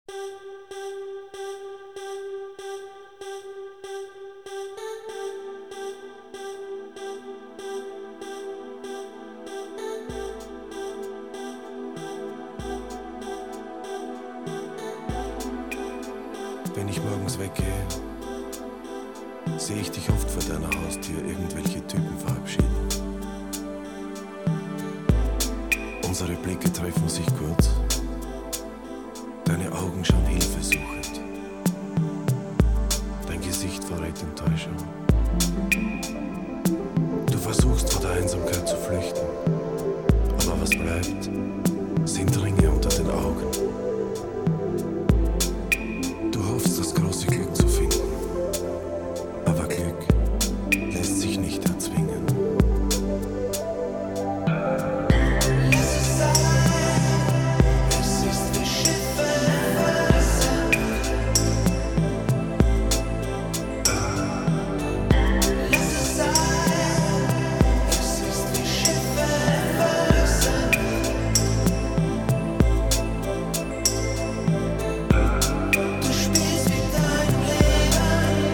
Wenn ich morgens weggehe, sehe ich dich oft vor deiner Haustür irgendwelche Typen verabschieden. Unsere Blicke treffen sich kurz, deine Augen schauen hilfesuchend, dein Gesicht verrät Enttäuschung. Du versuchst vor der Einsamkeit zu flüchten, aber was bleibt, sind Ringe unter den Augen. Du hoffst, das große Glück zu finden, aber Glück lässt sich nicht erzwingen. Lass es sein, es ist wie Schiffe im Wasser. Lass es sein, es ist wie Schiffe im Wasser. Du spielst mit deinem Leben,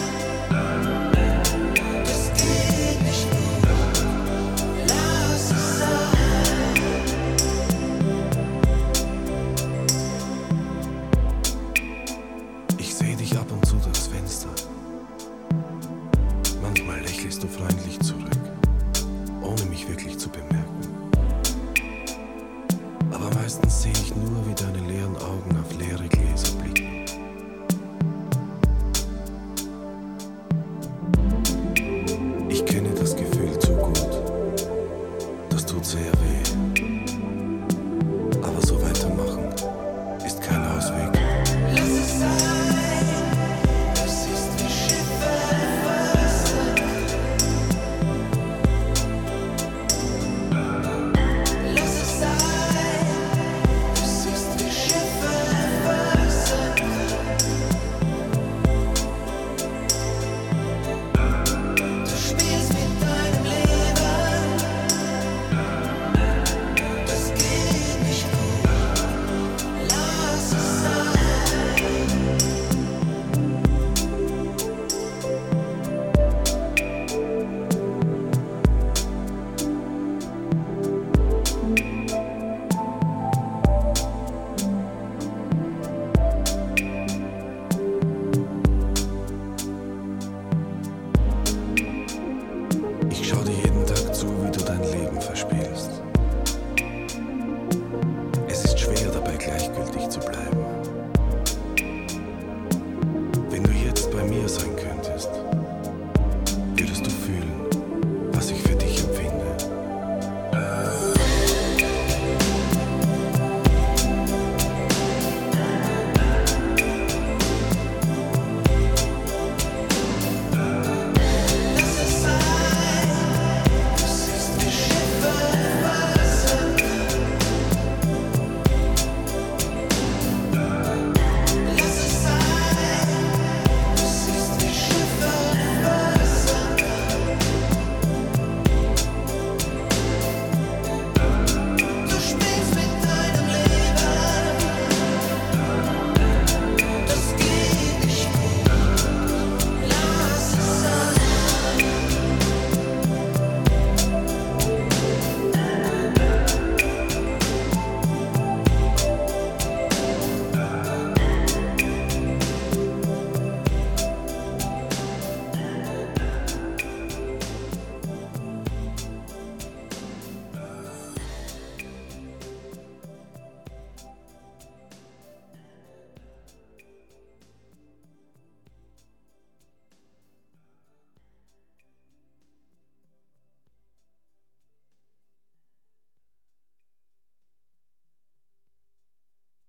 das geht nicht gut. Lass es sein. Ich sehe dich ab und zu durchs Fenster. Manchmal lächelst du freundlich zurück, ohne mich wirklich zu bemerken. Aber meistens sehe ich nur, wie deine leeren